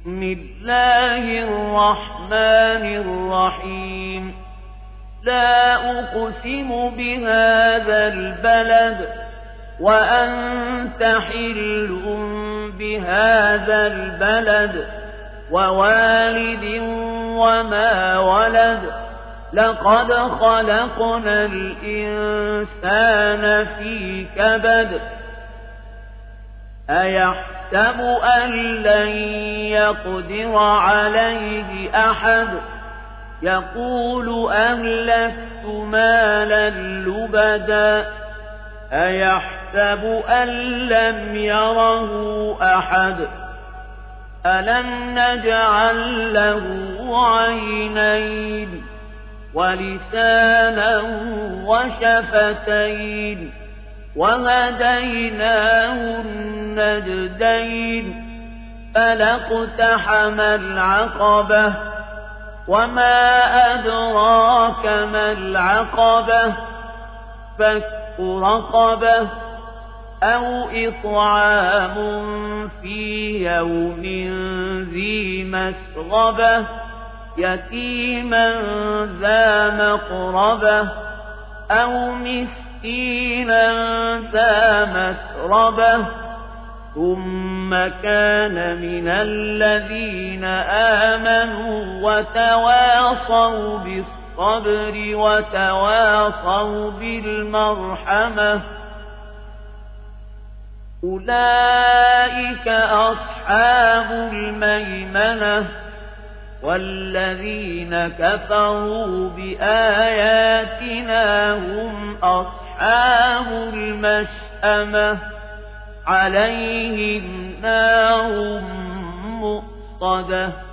بسم الله الرحمن الرحيم لا أقسم بهذا البلد وأنت حل بهذا البلد ووالد وما ولد لقد خلقنا الإنسان في كبد أيحسب أن لن يقدر عليه أحد يقول أهلكت مالا لبدا أيحسب أن لم يره أحد ألم نجعل له عينين ولسانا وشفتين وهديناه النجدين فلاقتحم العقبة وما أدراك ما العقبة فك رقبة أو إطعام في يوم ذي مسغبة يتيما ذا مقربة أو مسكينا ذا مسربة ثم كان من الذين آمنوا وتواصوا بالصبر وتواصوا بالمرحمة أولئك أصحاب الميمنة والذين كفروا بآياتنا هم أصحاب المشأمة عليهم نار مؤصدة